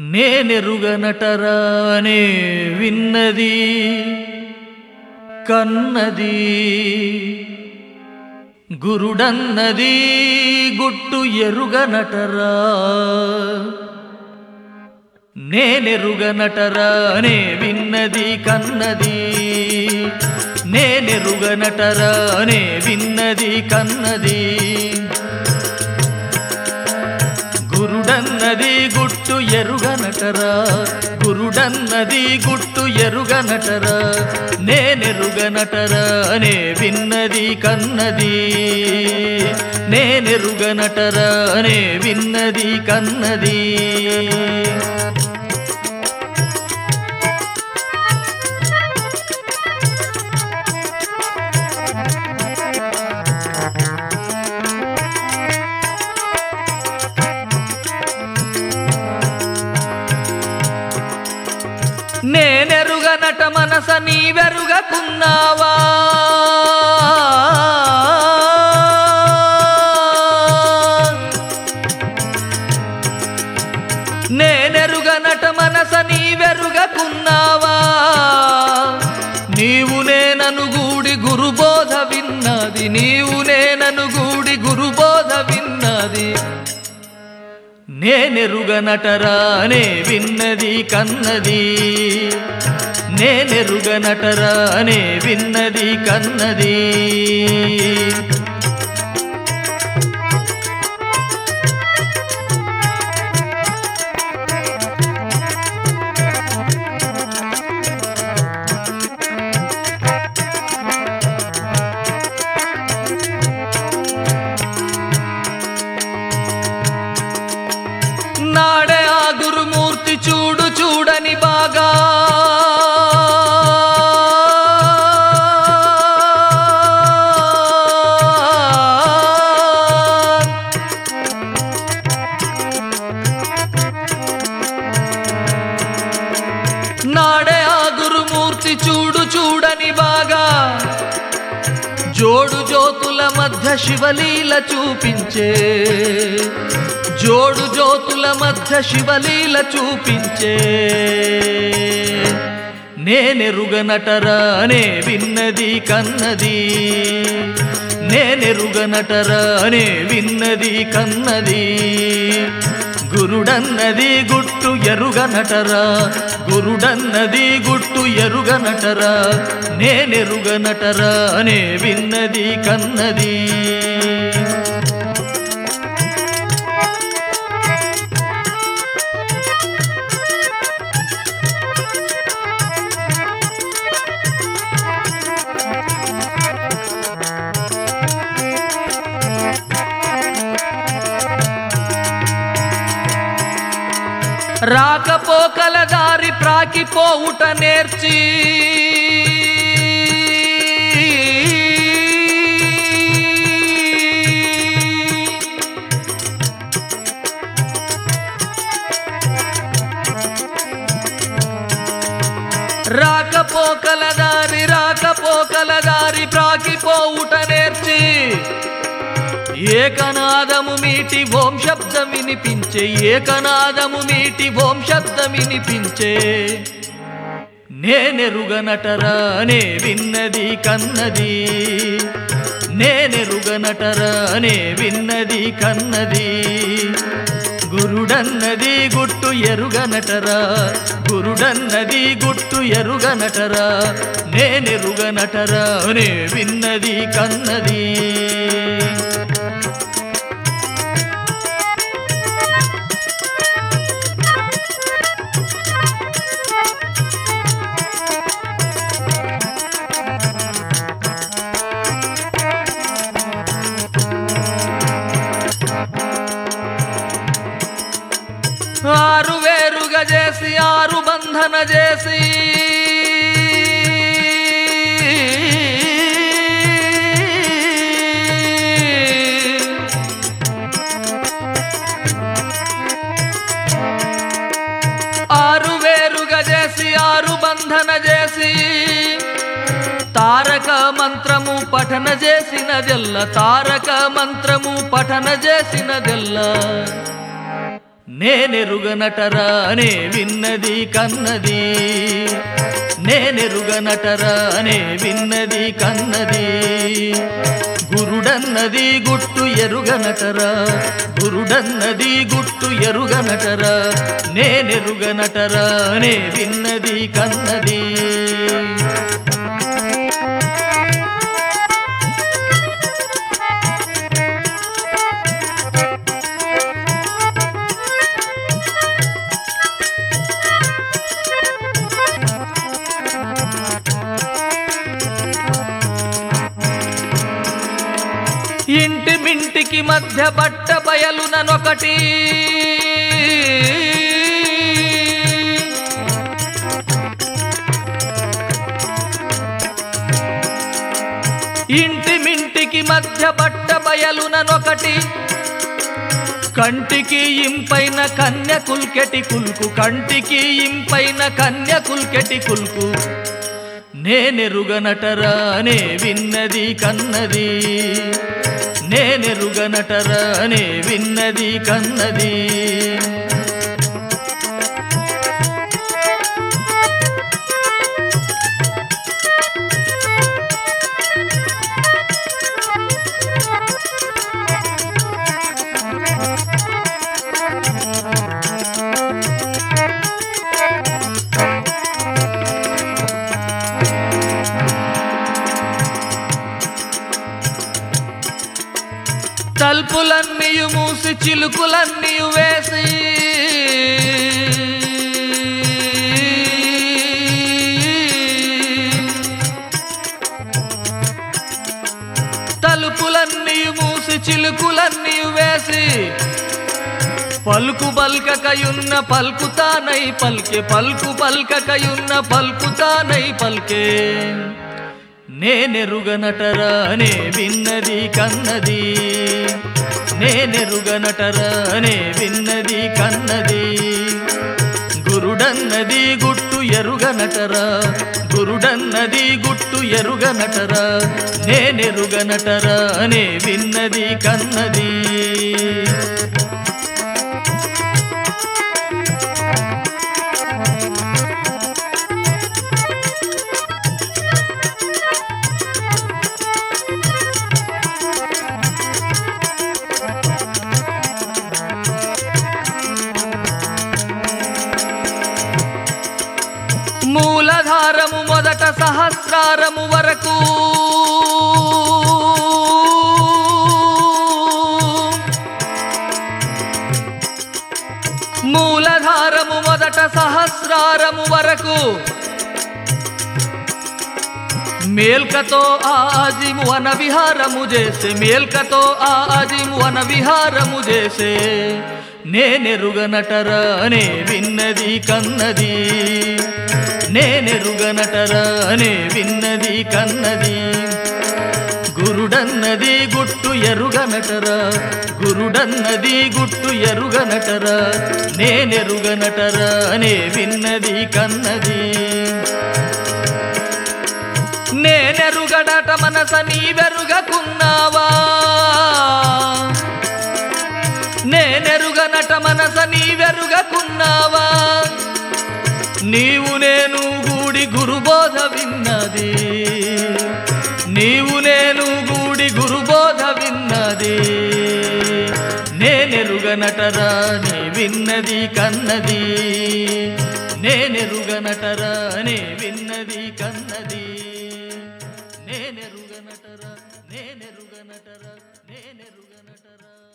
నేనెరుగనటరానే విన్నది కన్నది గురుడన్నది గుట్టు ఎరుగనటరా. నేనెరుగనటరానే విన్నది కన్నది, నేనెరుగనటరానే విన్నది కన్నది, గురుడన్నది గుట్టు ఎరుగనటరా, గురుడన్నది గుట్టు ఎరుగనటరా. నేనెరుగనటరానే విన్నది కన్నది, నేనెరుగనటరానే విన్నది కన్నది. నేనెరుగనట మనస నీవెరుగకున్నావా, నేనెరుగనట మనస నీవెరుగకున్నావా. నీవు నేనను గూడి గురుబోధ విన్నది, నీవు నేనను గూడి గురుబోధ విన్నది. నేనెరుగనటరానే విన్నది కన్నది, నేనెరుగనటరానే విన్నది కన్నది. నాడే ఆ గురుమూర్తి చూడు చూడని బాగా, నాడే ఆ గురుమూర్తి చూడు చూడని బాగా. జోడు జ్యోతుల మధ్య శివలీల చూపించే, జోడు జ్యోతుల మధ్య శివలీల చూపించే. నేనెరుగనటరానే విన్నది కన్నది, నేనెరుగనటరానే విన్నది కన్నది. గురుడన్నది గుట్టు ఎరుగనటరా, గురుడన్నది గుట్టు ఎరుగనటరా. నేనెరుగనటరానే విన్నది కన్నది. రాకపోకల దారి ప్రాకిపోవుట నేర్చి, రాకపోకల దారి ప్రాకిపోవుట నేర్చి. ఏకనాదము మీటి ఓం శబ్దం వినిపించే, ఏకనాదము మీటి ఓం శబ్దం వినిపించే. నేనెరుగనటరానే విన్నది కన్నది, నేనెరుగనటరానే విన్నది కన్నది. గురుడన్నది గుట్టు ఎరుగనటరా, గురుడన్నది గుట్టు ఎరుగనటరా. నేనెరుగనటరానే విన్నది కన్నది. ఆరు వేరుగా చేసి ఆరు బంధన చేసి, ఆరు వేరుగా చేసి ఆరు బంధన చేసి. తారక మంత్రము పఠన చేసినదెల్ల, తారక మంత్రము పఠన చేసినదెల్ల. నేనెరుగనటరా నే విన్నది కన్నది, నేనెరుగనటరా నే విన్నది కన్నది. గురుడన్నది గుట్టు ఎరుగనటరా, గురుడన్నది గుట్టు ఎరుగనటరా, నేనెరుగనటరా నే విన్నది కన్నది. ఇంటి మింటికి మధ్య బట్ట బయలుననొకటి, ఇంటి మింటికి మధ్య బట్ట బయలుననొకటి. కంటికి ఇంపైన కన్య కుల్కెటి కుల్కు, కంటికి ఇంపైన కన్య కుల్కెటి కుల్కు, నేనెరుగనటరా నే విన్నది కన్నది, నేనెరుగనటరా నే విన్నది కన్నది. తలుపులన్నీయు మూసి చిలుకులన్నీయు వేసి, తలుపులన్నీయు మూసి చిలుకులన్నీయు వేసి, పలుకు పల్కకయున్న పల్కుతానై పల్కే, పలుకు పల్కకయున్న పల్కుతానై పల్కే, నేనెరుగనటరా నే విన్నది కన్నది, నేనెరుగనటరా నే విన్నది కన్నది. గురుడన్నది గుట్టు ఎరుగనటరా, గురుడన్నది గుట్టు ఎరుగనటరా, నేనెరుగనటరా నే విన్నది కన్నది. మూలధారము మొదట సహస్రారము వరకు, మూలధారము మొదట సహస్రారము వరకు, మేల్కతో ఆజిము వన విహారము చేసే, మేల్కతో ఆజిము వన విహారము చేసే, నేనెరుగనటరా నే విన్నది కన్నది, నేనెరుగనటరా నే విన్నది కన్నది. గురుడన్నది గుట్టు ఎరుగనటరా, గురుడన్నది గుట్టు ఎరుగనటరా, నేనెరుగనటరా నే విన్నది కన్నది. నేనెరుగడట మనస నీవెరుగకున్నావా, నేనెరుగనట మనస నీవెరుగకున్నావా, నీవు నేను గూడి గురుబోధ విన్నది, నీవు నేను గూడి గురుబోధ విన్నది, నేనెరుగనటరా నే విన్నది కన్నది, నేనెరుగనటరా నే విన్నది కన్నది, నేనెరుగనటరా, నేనెరుగనటరా, నేనెరుగనటరా.